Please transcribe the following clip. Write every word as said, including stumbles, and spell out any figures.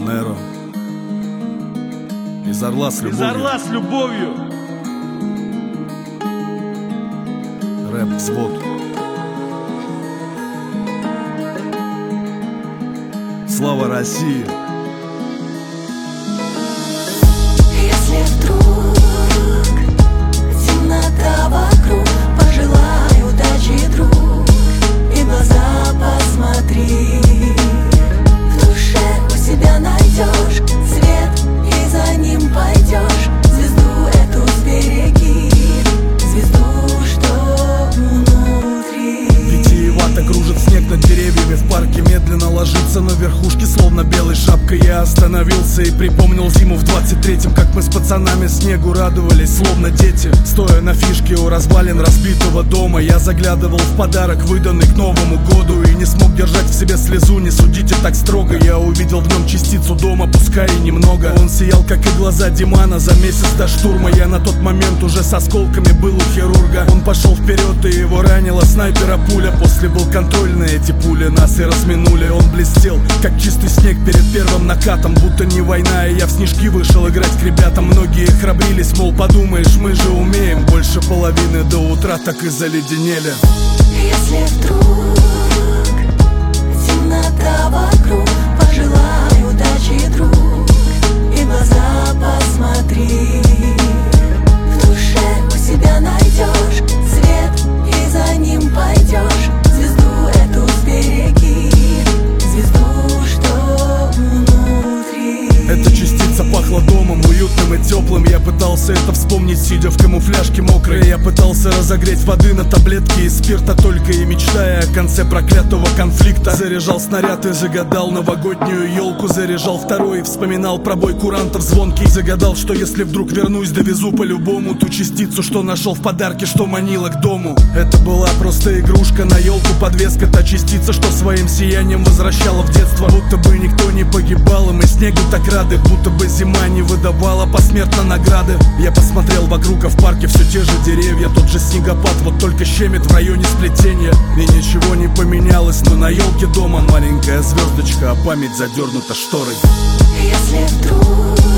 Неро. Из Орла с любовью. Из Орла с любовью. Рэп-взвод. Слава России! Если вдруг темнота вокруг, пожелай удачи, друг, и в глаза посмотри. В душе у себя найдешь свет, и за ним пойдешь. Звезду эту сбереги, звезду, что внутри. Витиевато кружит снег над деревьями, в парке медленно ложится на верхушке, словно белой шапкой. Я остановился и припомнил зиму в двадцать третьем, как мы с пацанами снегу радовались, словно дети. Стоя на фишке у развалин разбитого дома, я заглядывал в подарок, выданный к Новому году, и не смог держать в себе слезу. Не судите так строго, я увидел в нем частицу дома, пускай и немного. Он сиял, как и глаза Димана за месяц до штурма. Я на тот момент уже с осколками был у хирурга. Он пошел вперед, и его ранила снайпера пуля. После был контроль на эти пули, нас и разминули. Он блестел, как чистый снег перед первым накатом, будто не война, и я в снежки вышел играть к ребятам. Многие храбрились, мол, подумаешь, мы же умеем. Больше половины до утра так и заледенели. Если вдруг темнота вокруг, пожелай удачи, друг, и в глаза посмотри. В душе у себя найдешь свет, и за ним пойдешь. Звезду эту сбереги, звезду, что внутри. Эта частица пахла домом, уютным и теплым. Я пытался это вспомнить, сидя в камуфляжке мокрой. Я пытался разогреть воды на таблетки из спирта, только и мечтая о конце проклятого конфликта. Заряжал снаряд и загадал новогоднюю елку. Заряжал второй и вспоминал про бой курантов звонкий. Загадал, что если вдруг вернусь, довезу по-любому ту частицу, что нашел в подарке, что манила к дому. Это была просто игрушка на елку, подвеска, та частица, что своим сиянием возвращала в детство. Будто бы никто не погибал, и мы снегу так рады, будто бы зима не выдавала посмертно награды. Я посмотрел вокруг, а в парке все те же деревья, тот же снегопад, вот только щемит в районе сплетения. И ничего не поменялось, но на елке дома маленькая звездочка, а память задернута шторой. Если вдруг